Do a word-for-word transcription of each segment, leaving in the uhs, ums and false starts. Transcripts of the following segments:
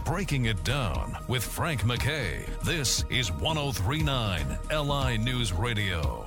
Breaking It Down with Frank MacKay. This is one oh three point nine L I News Radio.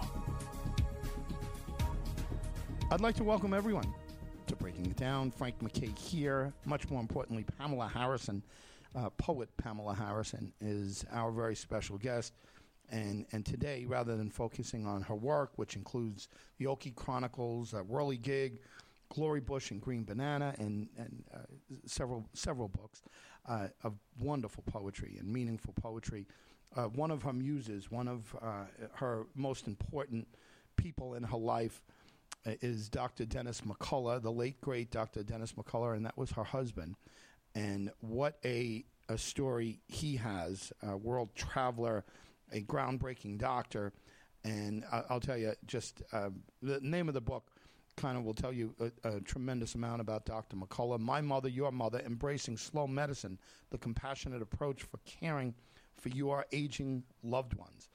I'd like to welcome everyone to Breaking It Down. Frank MacKay here. Much more importantly, Pamela Harrison, uh, poet Pamela Harrison, is our very special guest. And and today, rather than focusing on her work, which includes the Okie Chronicles, uh, Whirligig, Glory Bush and Green Banana, and, and uh, several several books uh, of wonderful poetry and meaningful poetry, uh, one of her muses, one of uh, her most important people in her life, is Doctor Dennis McCullough, the late, great Doctor Dennis McCullough, and that was her husband. And what a, a story he has, a world traveler, a groundbreaking doctor. And I, I'll tell you, just uh, the name of the book kind of will tell you a, a tremendous amount about Doctor McCullough. My Mother, Your Mother, Embracing Slow Medicine, the compassionate approach for caring for your aging loved ones.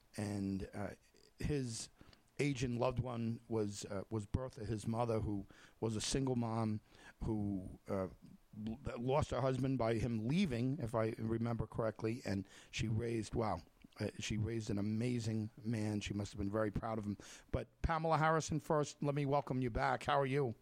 And uh, his aging loved one was uh, was Bertha, his mother, who was a single mom who uh, l- lost her husband by him leaving, if I remember correctly, and she raised, wow, uh, she raised an amazing man. She must have been very proud of him. But Pamela Harrison, first, let me welcome you back. How are you?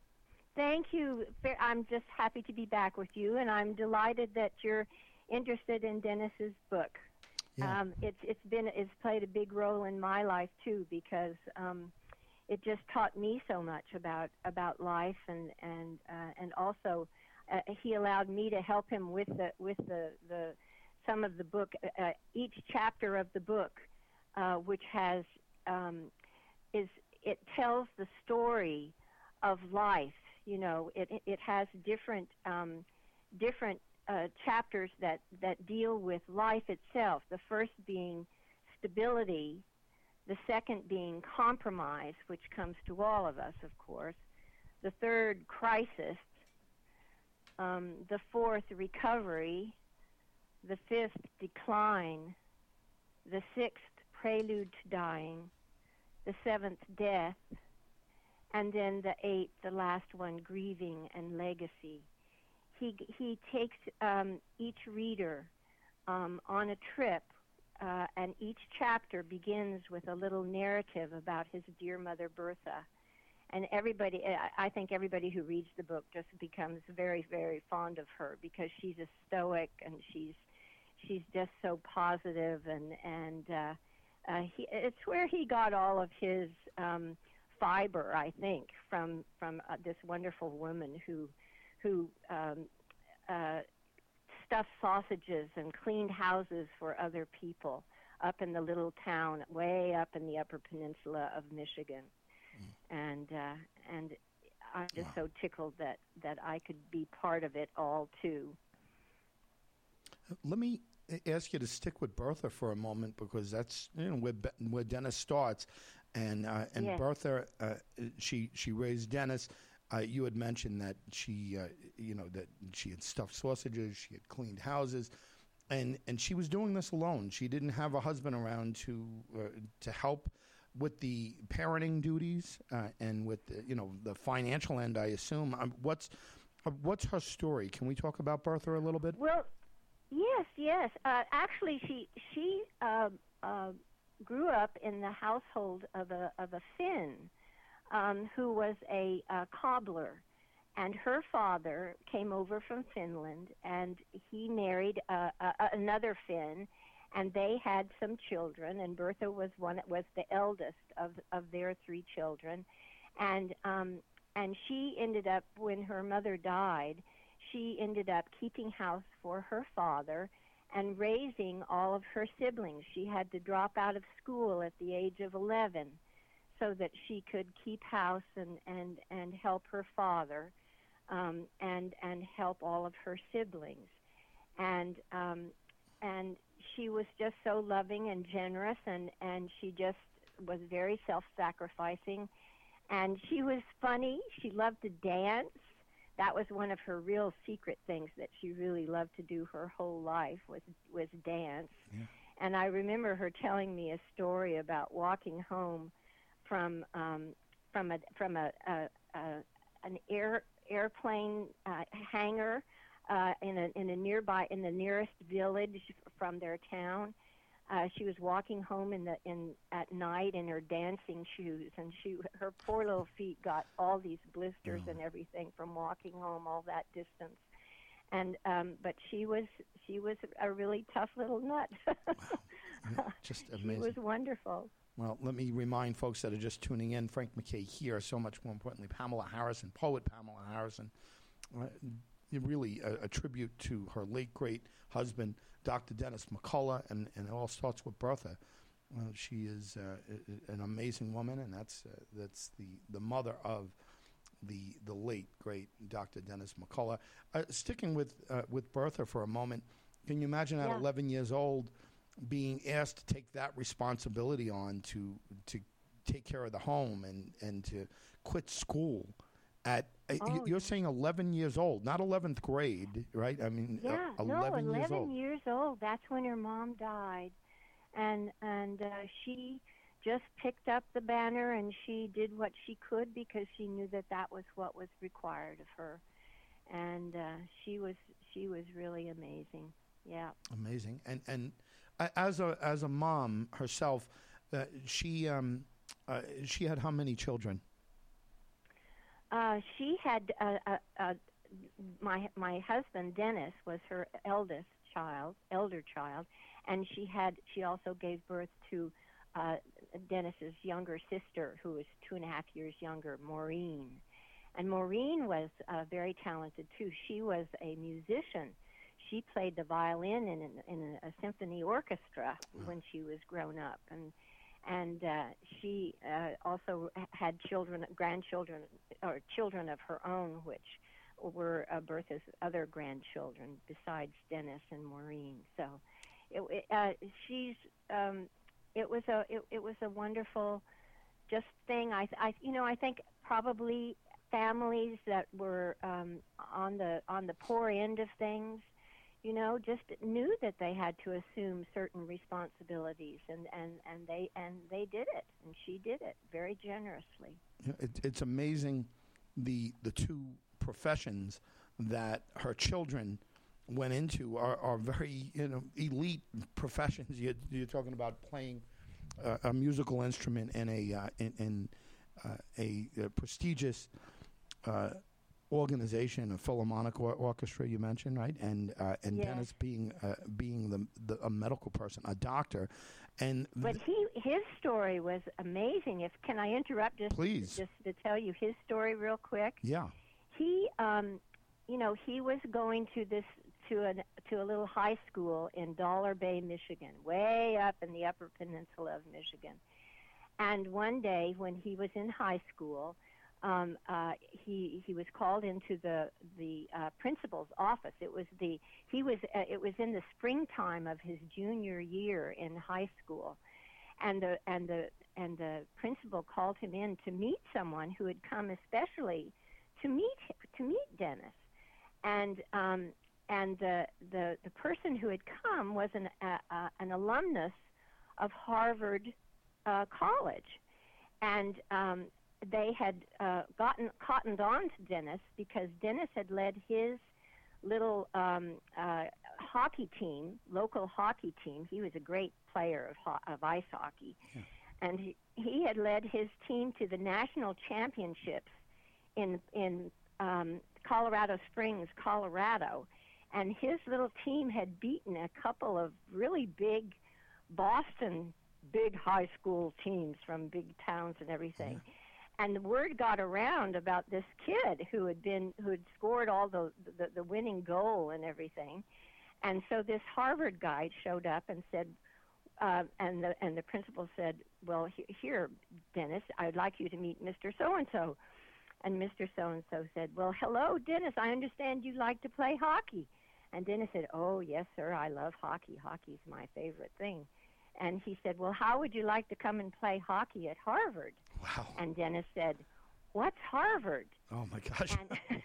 Thank you. I'm just happy to be back with you, and I'm delighted that you're interested in Dennis's book. Yeah. Um, it's it's been it's played a big role in my life too, because um, it just taught me so much about about life, and and uh, and also uh, he allowed me to help him with the with the, the some of the book, uh, each chapter of the book, uh, which has um, is it tells the story of life. You know, it it has different um, different. Uh, chapters that, that deal with life itself, the first being stability, the second being compromise, which comes to all of us, of course, the third, crisis, um, the fourth, recovery, the fifth, decline, the sixth, prelude to dying, the seventh, death, and then the eighth, the last one, grieving and legacy. He he takes um, each reader um, on a trip, uh, and each chapter begins with a little narrative about his dear mother Bertha. And everybody, I think everybody who reads the book just becomes very, very fond of her, because she's a stoic, and she's she's just so positive, and and uh, uh, he, it's where he got all of his um, fiber, I think, from from uh, this wonderful woman who. who um, uh, stuffed sausages and cleaned houses for other people up in the little town way up in the Upper Peninsula of Michigan. Mm. And uh, and I'm just wow. so tickled that, that I could be part of it all, too. Let me ask you to stick with Bertha for a moment, because that's, you know, where, where Dennis starts. And uh, and yes. Bertha, uh, she she raised Dennis. Uh, you had mentioned that she, uh, you know, that she had stuffed sausages, she had cleaned houses, and and she was doing this alone. She didn't have a husband around to uh, to help with the parenting duties uh, and with the, you know, the financial end, I assume. Um, what's uh, what's her story? Can we talk about Bertha a little bit? Well, yes, yes. Uh, actually, she she uh, uh, grew up in the household of a of a Finn. Um, who was a uh, cobbler, and her father came over from Finland, and he married uh, uh, another Finn, and they had some children, and Bertha was one was the eldest of of their three children, and um, and she ended up, when her mother died, she ended up keeping house for her father and raising all of her siblings. She had to drop out of school at the age of eleven. So that she could keep house and, and, and help her father, um, and and help all of her siblings, and um, and she was just so loving and generous, and, and she just was very self-sacrificing, and she was funny. She loved to dance. That was one of her real secret things that she really loved to do her whole life, was was dance. Yeah. And I remember her telling me a story about walking home from um, from a from a, a, a an air airplane uh, hangar uh, in a in a nearby in the nearest village from their town. Uh, she was walking home in the in at night in her dancing shoes, and she her poor little feet got all these blisters Oh. and everything from walking home all that distance. And um, but she was she was a really tough little nut. Wow. Just She amazing. was wonderful. Well, let me remind folks that are just tuning in, Frank McKay here, so much more importantly, Pamela Harrison, poet Pamela Harrison. Uh, really a, a tribute to her late, great husband, Doctor Dennis McCullough, and, and it all starts with Bertha. Uh, she is uh, a- an amazing woman, and that's uh, that's the, the mother of the the late, great Doctor Dennis McCullough. Uh, sticking with uh, with Bertha for a moment, can you imagine at Yeah. eleven years old being asked to take that responsibility on to to take care of the home and, and to quit school at uh, Oh, y- you're yeah. saying eleven years old, not eleventh grade, right? I mean, uh, Yeah, eleven no, years eleven old. years old. That's when her mom died, and and uh, she just picked up the banner and she did what she could because she knew that that was what was required of her, and uh, she was she was really amazing. Yeah. Amazing. And and uh, as a as a mom herself, uh, she um uh, she had how many children? Uh, she had uh, uh, uh, my my husband Dennis was her eldest child, elder child, and she had she also gave birth to uh, Dennis's younger sister, who was two and a half years younger, Maureen. And Maureen was uh, very talented too. She was a musician. She played the violin in, an, in a symphony orchestra when she was grown up, and and uh, she uh, also had children, grandchildren, or children of her own, which were uh, Bertha's other grandchildren besides Dennis and Maureen. So, it, it, uh, she's um, it was a it, it was a wonderful just thing. I, I you know I think probably families that were um, on the on the poor end of things, you know, just knew that they had to assume certain responsibilities, and, and, and they and they did it, and she did it very generously. It, it's amazing the the two professions that her children went into are, are very you know elite professions. You're, you're talking about playing uh, a musical instrument in a uh, in, in uh, a, a prestigious uh, organization, a Philharmonic or- orchestra you mentioned, right? And uh, and Yes. Dennis being uh, being the, the a medical person, a doctor, and But he his story was amazing. If can I interrupt just Please. just to tell you his story real quick? yeah, He um, you know, he was going to this to an to a little high school in Dollar Bay, Michigan, way up in the Upper Peninsula of Michigan. And one day when he was in high school, um, uh, he he was called into the the uh, principal's office. It was the he was uh, it was in the springtime of his junior year in high school, and the and the and the principal called him in to meet someone who had come especially to meet to meet Dennis, and um, and the the the person who had come was an uh, uh, an alumnus of Harvard uh, College, and um, they had uh, gotten cottoned on to Dennis because Dennis had led his little um, uh, hockey team, local hockey team. He was a great player of, ho- of ice hockey, Yeah. and he, he had led his team to the national championships in in um, Colorado Springs, Colorado, and his little team had beaten a couple of really big Boston big high school teams from big towns and everything. And the word got around about this kid who had been who had scored all the, the the winning goal and everything. And so this Harvard guy showed up and said, uh, and the and the principal said, "Well, he, here, Dennis, I'd like you to meet Mister So and So." And Mister So and So said, "Well, hello, Dennis. I understand you like to play hockey." And Dennis said, "Oh, yes, sir. I love hockey. Hockey's my favorite thing." And he said, "Well, how would you like to come and play hockey at Harvard?" wow, And Dennis said, "What's Harvard?" oh my gosh,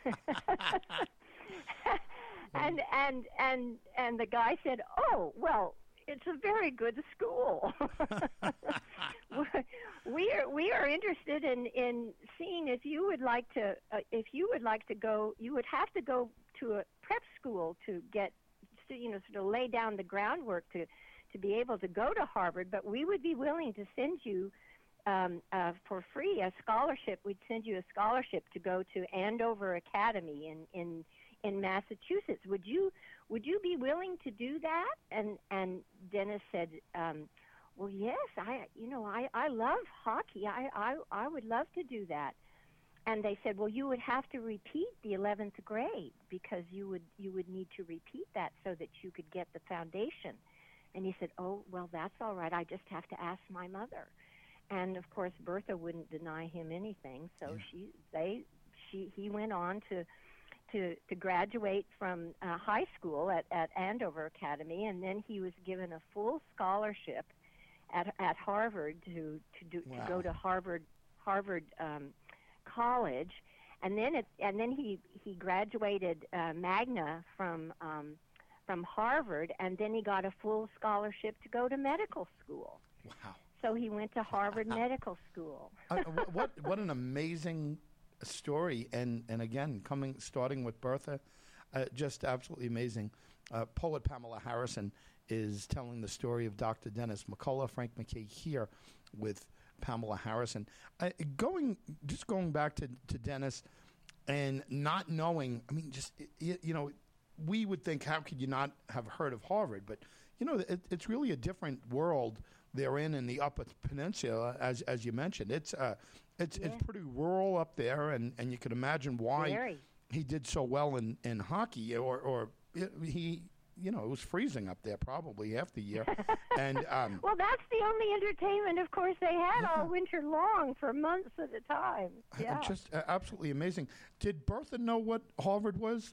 And and, and and and the guy said, "Oh, well, it's a very good school. we are we are interested in, in seeing if you would like to uh, if you would like to go. You would have to go to a prep school to get, to, you know, sort of lay down the groundwork to, to be able to go to Harvard, but we would be willing to send you um, uh, for free a scholarship. We'd send you a scholarship to go to Andover Academy in, in, in Massachusetts. Would you, would you be willing to do that? And, and Dennis said, um, well, yes, I, you know, I, I love hockey. I, I, I would love to do that. And they said, well, you would have to repeat the eleventh grade because you would you would need to repeat that so that you could get the foundation. And he said, oh, well, that's all right. I just have to ask my mother. And of course, Bertha wouldn't deny him anything. So yeah. she they she he went on to to to graduate from uh, high school at, at Andover Academy, and then he was given a full scholarship at at Harvard to to do wow. to go to Harvard Harvard. Um, college, and then it, and then he he graduated uh, magna from um, from Harvard, and then he got a full scholarship to go to medical school. Wow! So he went to Harvard Medical School. uh, what what an amazing story, and and again coming starting with Bertha, uh, just absolutely amazing. Uh, poet Pamela Harrison is telling the story of Doctor Dennis McCullough. Frank MacKay here with Pamela Harrison. Uh, going, just going back to, to Dennis and not knowing, I mean, just, you, you know, we would think, how could you not have heard of Harvard? But, you know, it, it's really a different world they're in in the Upper Peninsula, as as you mentioned. It's uh, it's yeah. it's pretty rural up there, and, and you can imagine why Very. he did so well in, in hockey, or, or he... You know, it was freezing up there probably half the year. and um, Well, that's the only entertainment, of course, they had yeah. all winter long for months at a time. Yeah. Just uh, absolutely amazing. Did Bertha know what Harvard was?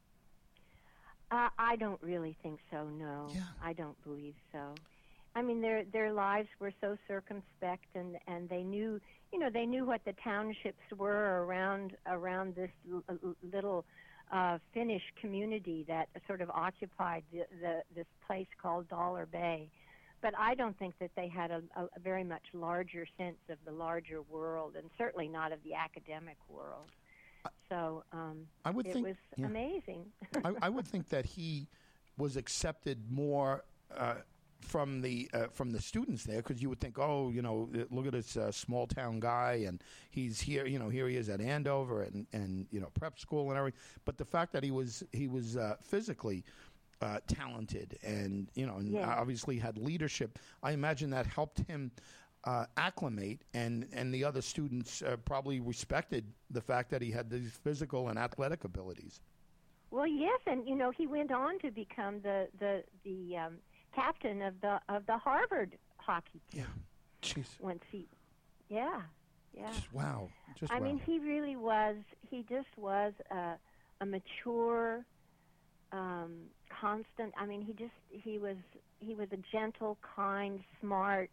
Uh, I don't really think so, no. Yeah. I don't believe so. I mean, their their lives were so circumspect, and, and they knew, you know, they knew what the townships were around around this l- little Uh, Finnish community that sort of occupied the, the, this place called Dollar Bay. But I don't think that they had a, a, a very much larger sense of the larger world, and certainly not of the academic world. So um, I would it think, was yeah. amazing. I, I would think that he was accepted more uh, from the uh, from the students there, because you would think, oh, you know, look at this uh, small town guy, and he's here, you know, here he is at Andover and, and you know, prep school and everything. But the fact that he was he was uh, physically uh, talented, and you know, and yeah. obviously had leadership, I imagine that helped him uh, acclimate, and and the other students uh, probably respected the fact that he had these physical and athletic abilities. Well, yes, and you know, he went on to become the the the um, captain of the of the Harvard hockey team. Yeah, jeez. Once he, yeah, yeah. Just wow. Just I wow. mean, he really was. He just was a, a mature, um, constant. I mean, he just he was he was a gentle, kind, smart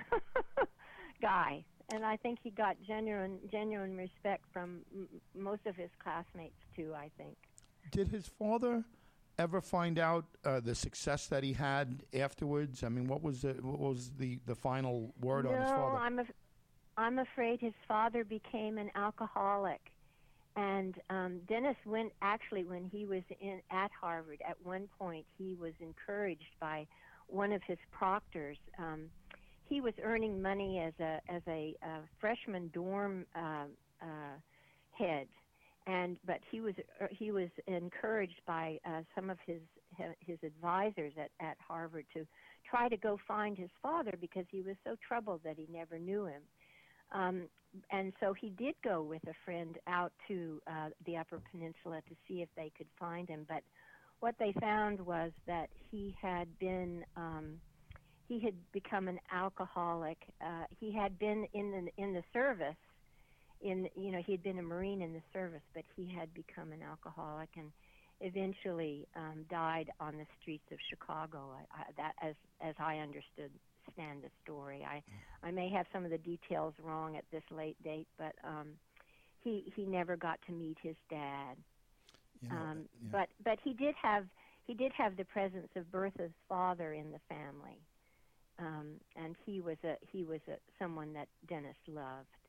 guy, and I think he got genuine genuine respect from m- most of his classmates too. I think. Did his father ever find out uh, the success that he had afterwards? I mean, what was the what was the, the final word no, on his father? No, I'm af- I'm afraid his father became an alcoholic, and um, Dennis went actually when he was in at Harvard. At one point, he was encouraged by one of his proctors. Um, he was earning money as a as a uh, freshman dorm uh, uh, head. And but he was uh, he was encouraged by uh, some of his his advisors at, at Harvard to try to go find his father, because he was so troubled that he never knew him. Um, and so he did go with a friend out to uh, the Upper Peninsula to see if they could find him. But what they found was that he had been um, he had become an alcoholic. Uh, he had been in the in the service. In you know, he had been a Marine in the service, but he had become an alcoholic and eventually um, died on the streets of Chicago. I, I, that, as as I understood, stand the story. I I may have some of the details wrong at this late date, but um, he he never got to meet his dad. You know, um, yeah. But but he did have he did have the presence of Bertha's father in the family, um, and he was a he was a someone that Dennis loved.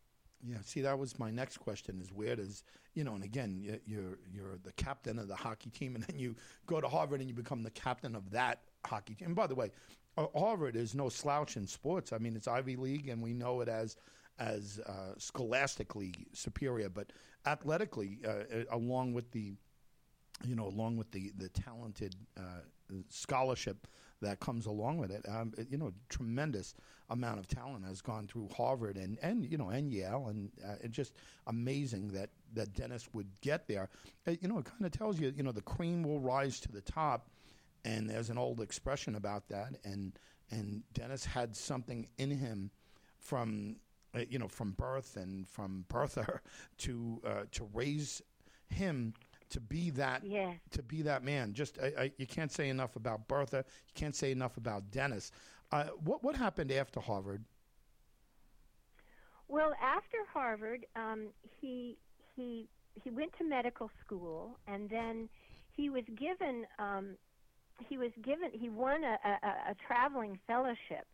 Yeah, see, that was my next question: is where does you know? And again, y- you're you're the captain of the hockey team, and then you go to Harvard and you become the captain of that hockey team. And by the way, uh, Harvard is no slouch in sports. I mean, it's Ivy League, and we know it as as uh, scholastically superior, but athletically, uh, along with the you know, along with the the talented uh, scholarship that comes along with it, um, it, you know, tremendous amount of talent has gone through Harvard and, and you know, and Yale, and uh, it's just amazing that, that Dennis would get there. Uh, you know, it kind of tells you, you know, the cream will rise to the top, and there's an old expression about that, and and Dennis had something in him from, uh, you know, from birth and from birther to uh, to raise him to be that, Yeah. to be that man. Just I, I, you can't say enough about Bertha. You can't say enough about Dennis. Uh, what what happened after Harvard? Well, after Harvard, um, he he he went to medical school, and then he was given um, he was given he won a, a, a traveling fellowship,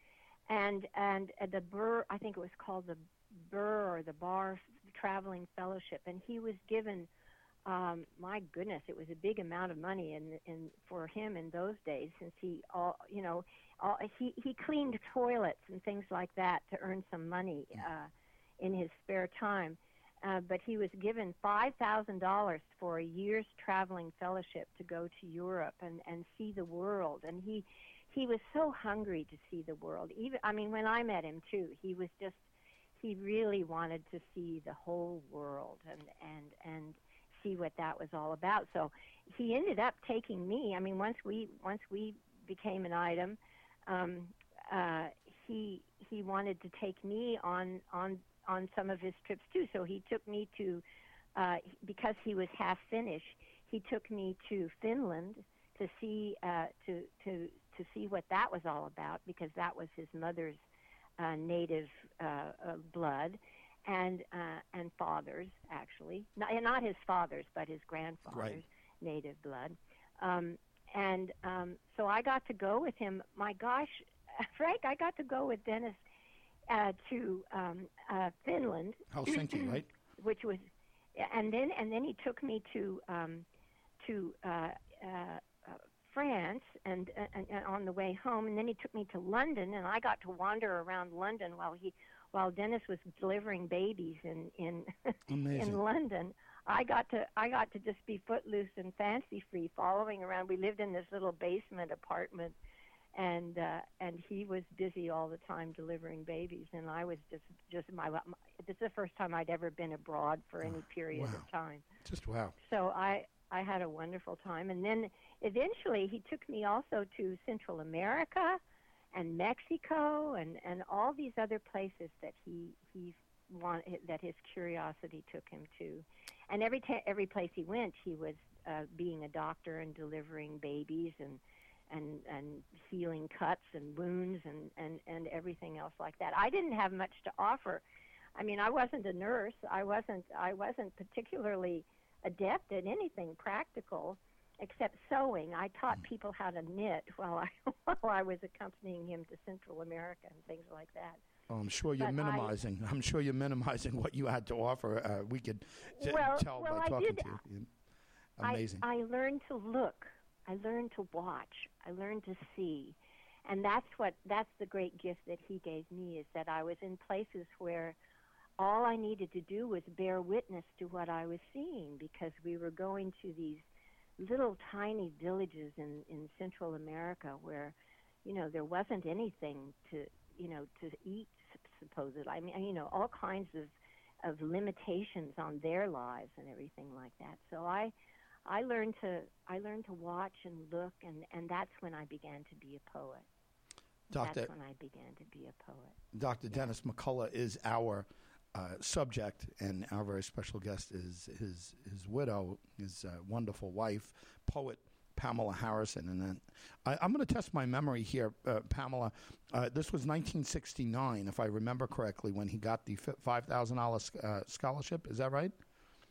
and and uh, the Burr I think it was called the Burr or the Barr traveling fellowship, and he was given. Um, my goodness, it was a big amount of money in, in for him in those days, since he, all you know, all, he he cleaned toilets and things like that to earn some money uh, in his spare time. Uh, but he was given five thousand dollars for a year's traveling fellowship to go to Europe and, and see the world. And he he was so hungry to see the world. Even I mean, when I met him too, he was just he really wanted to see the whole world and and and. see what that was all about. So he ended up taking me. I mean, once we once we became an item, um, uh, he he wanted to take me on on on some of his trips too. So he took me to uh, because he was half Finnish. He took me to Finland to see uh, to to to see what that was all about, because that was his mother's uh, native uh, uh, blood. And uh, and fathers, actually, not, not his father's, but his grandfather's Right. native blood. Um, and um, so I got to go with him. My gosh, Frank, I got to go with Dennis uh, to um, uh, Finland, Helsinki, right? which was, and then and then he took me to um, to uh, uh, uh, France, and, and, and on the way home, and then he took me to London, and I got to wander around London while he. While Dennis was delivering babies in in in London, I got to I got to just be footloose and fancy free, following around. We lived in this little basement apartment, and uh, and he was busy all the time delivering babies, and I was just just my, my this is the first time I'd ever been abroad for any period wow. of time. Just wow. So I I had a wonderful time, and then eventually he took me also to Central America. And Mexico, and, and all these other places that he he want, that his curiosity took him to, and every ta- every place he went, he was uh, being a doctor and delivering babies and and and healing cuts and wounds and, and, and everything else like that. I didn't have much to offer. I mean, I wasn't a nurse. I wasn't I wasn't particularly adept at anything practical, except sewing. I taught people how to knit while I while I was accompanying him to Central America and things like that. Oh, I'm sure you're But minimizing. I, I'm sure you're minimizing what you had to offer. Uh, we could t- well, tell well, by I talking did, to you. Amazing. I, I learned to look. I learned to watch. I learned to see, and that's what that's the great gift that he gave me, is that I was in places where all I needed to do was bear witness to what I was seeing, because we were going to these little tiny villages in, in Central America where, you know, there wasn't anything to, you know, to eat, supposedly. I mean, you know, all kinds of, of limitations on their lives and everything like that. So I, I learned to, I learned to watch and look, and, and that's when I began to be a poet. Doctor, that's when I began to be a poet. Doctor Yeah. Dennis McCullough is our Uh, subject, and our very special guest is his his widow, his uh, wonderful wife, poet Pamela Harrison. And then I, I'm going to test my memory here, uh, Pamela. Uh, this was nineteen sixty-nine, if I remember correctly, when he got the five thousand dollars uh, scholarship. Is that right?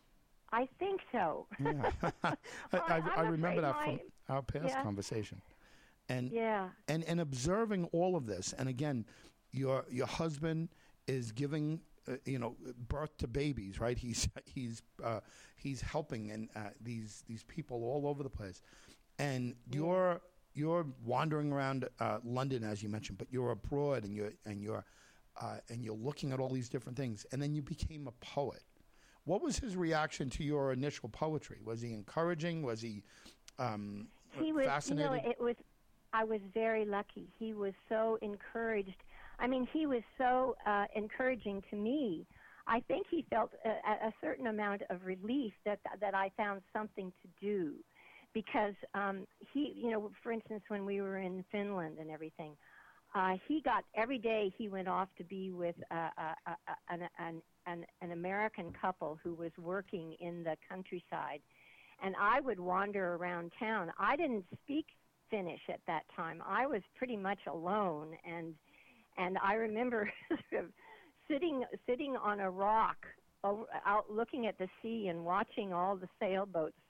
I think so. Yeah, I, I, I remember that from our past yeah. conversation. And yeah, and and observing all of this, and again, your your husband is giving uh, you know, birth to babies, right? He's he's uh, he's helping and uh, these these people all over the place, and Yeah. you're you're wandering around uh, London, as you mentioned, but you're abroad and you're and you're uh, and you're looking at all these different things, and then you became a poet. What was his reaction to your initial poetry? Was he encouraging? Was he um, He was, fascinated? you know, it was. I was very lucky. He was so encouraged. I mean, he was so uh, encouraging to me. I think he felt a, a certain amount of relief that that I found something to do, because um, he, you know, for instance, when we were in Finland and everything, uh, he got every day he went off to be with uh, uh, uh, an, an an an American couple who was working in the countryside, and I would wander around town. I didn't speak Finnish at that time. I was pretty much alone, and and I remember sort of sitting sitting on a rock over, out looking at the sea and watching all the sailboats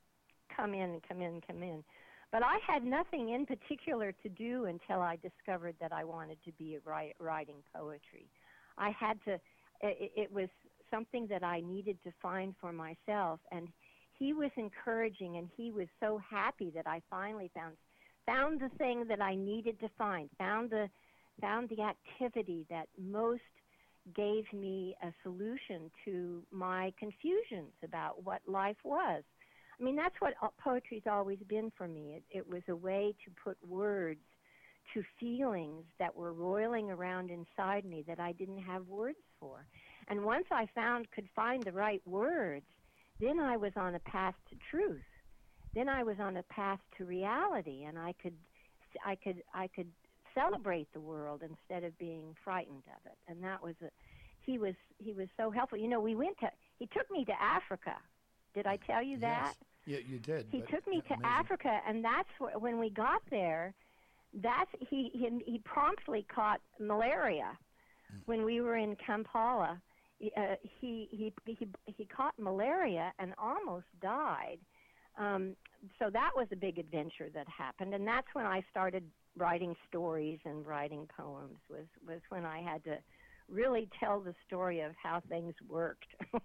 come in, come in, come in. But I had nothing in particular to do until I discovered that I wanted to be write, writing poetry. I had to. It, it was something that I needed to find for myself, and he was encouraging, and he was so happy that I finally found found the thing that I needed to find, found the found the activity that most gave me a solution to my confusions about what life was. I mean, that's what poetry's always been for me. It, it was a way to put words to feelings that were roiling around inside me that I didn't have words for. And once I found, could find the right words, then I was on a path to truth. Then I was on a path to reality, and I could, I could, I could celebrate the world instead of being frightened of it. And that was a, he was, he was so helpful. You know, we went to, he took me to Africa. Did I tell you that? Yes, yeah, you did. He but, took me yeah, to amazing. Africa, and that's where, when we got there, that's he, he he promptly caught malaria Mm. when we were in Kampala. Uh, he he he he caught malaria and almost died. Um, so that was a big adventure that happened, and that's when I started writing stories and writing poems. Was was when I had to really tell the story of how things worked.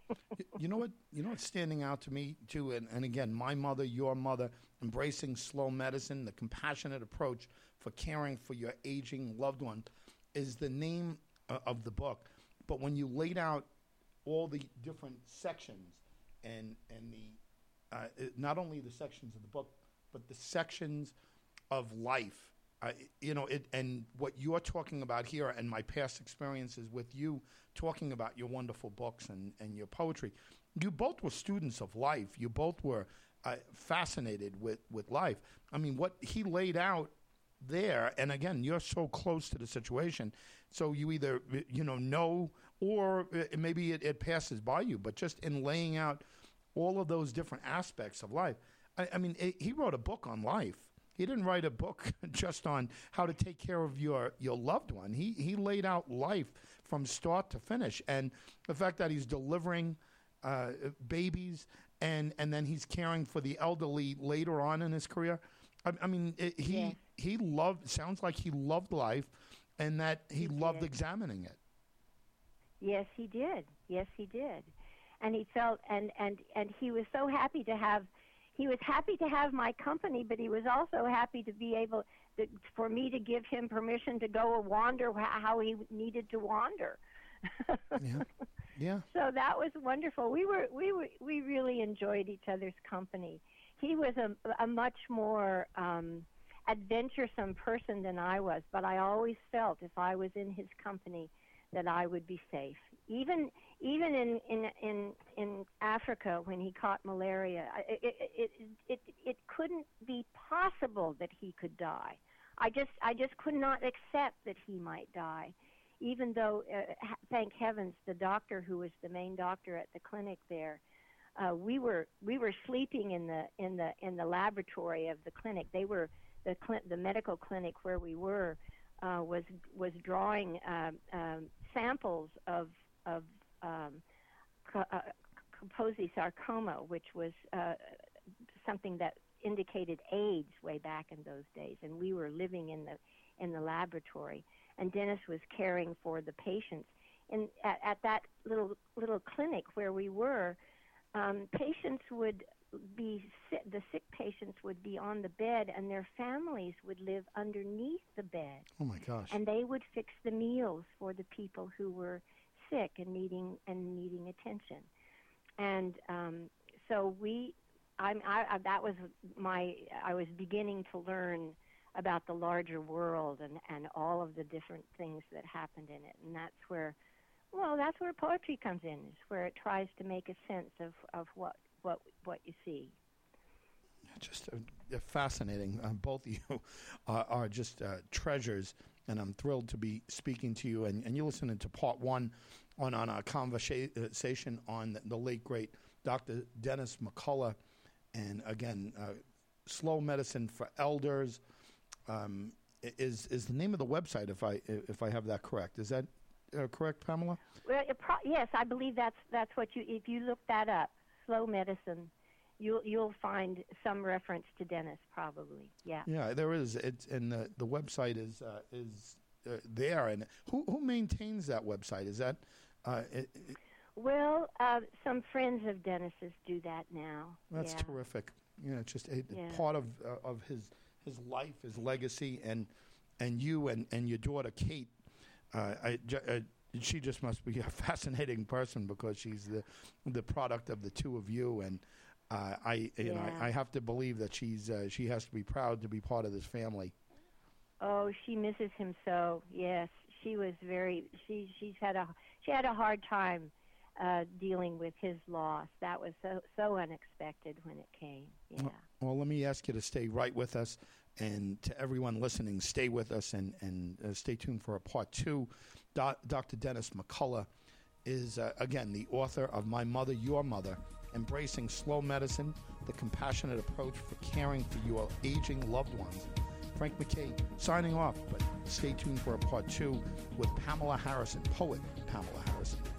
You know what? You know what's standing out to me too, and, and again, my mother, your mother, embracing slow medicine, the compassionate approach for caring for your aging loved one, is the name uh, of the book. But when you laid out all the different sections and and the uh, it, not only the sections of the book, but the sections of life. Uh, you know, it, and what you're talking about here and my past experiences with you talking about your wonderful books and, and your poetry, you both were students of life. You both were uh, fascinated with, with life. I mean, what he laid out there, and again, you're so close to the situation, so you either, you know, know or uh, maybe it, it passes by you, but just in laying out all of those different aspects of life. I, I mean, it, he wrote a book on life. He didn't write a book just on how to take care of your, your loved one. He he laid out life from start to finish. And the fact that he's delivering uh, babies and, and then he's caring for the elderly later on in his career. I, I mean, it, he Yeah. he loved, sounds like he loved life and that he, He loved did. examining it. Yes, he did. Yes, he did. And he felt, and, and, and he was so happy to have, he was happy to have my company, but he was also happy to be able to, for me to give him permission to go wander wh- how he needed to wander. Yeah, yeah. So that was wonderful. We were, we were, we really enjoyed each other's company. He was a, a much more um, adventuresome person than I was, but I always felt if I was in his company that I would be safe. Even even in in in, in Africa when he caught malaria, it it, it it it couldn't be possible that he could die. I just I just could not accept that he might die, even though uh, thank heavens the doctor who was the main doctor at the clinic there, uh, we were we were sleeping in the in the in the laboratory of the clinic. They were the cl- the medical clinic where we were. Uh, was was drawing um, um, samples of of um, co- uh, Kaposi sarcoma, which was uh, something that indicated AIDS way back in those days, and we were living in the in the laboratory. And Dennis was caring for the patients in at, at that little little clinic where we were, um, patients would be sick, the sick patients would be on the bed, and their families would live underneath the bed. Oh my gosh! And they would fix the meals for the people who were sick and needing and needing attention. And um, so we, I'm, I, I, that was my. I was beginning to learn about the larger world and, and all of the different things that happened in it. And that's where, well, that's where poetry comes in, is where it tries to make a sense of, of what, what, what you see. Just uh, fascinating. Uh, both of you uh, are just uh, treasures, and I'm thrilled to be speaking to you. And, and you're listening to part one on, on our conversation on the, the late, great Doctor Dennis McCullough. And again, uh, Slow Medicine for Elders. Um, is is the name of the website, if I if I have that correct? Is that uh, correct, Pamela? Well, it pro- yes, I believe that's that's what you. If you look that up, Slow Medicine, you'll you'll find some reference to Dennis, probably. Yeah. Yeah, there is. It's and the the website is uh, is uh, there. And who who maintains that website? Is that? Uh, it, it, well, uh, some friends of Dennis's do that now. That's yeah. terrific. You know, just a, yeah. part of uh, of his. his life, his legacy, and and you and, and your daughter Kate. Uh, I, uh, she just must be a fascinating person, because she's the the product of the two of you. And uh, I you yeah. know I, I have to believe that she's uh, she has to be proud to be part of this family. Oh, she misses him so. Yes, she was very. She she's had a she had a hard time uh, dealing with his loss. That was so so unexpected when it came. Yeah. Well, well, let me ask you to stay right with us, and to everyone listening, stay with us, and and uh, stay tuned for a part two. Do- Doctor Dennis McCullough is uh, again the author of My Mother, Your Mother: Embracing Slow Medicine, the Compassionate Approach for Caring for Your Aging Loved Ones. Frank MacKay signing off, but stay tuned for a part two with Pamela Harrison, poet Pamela Harrison.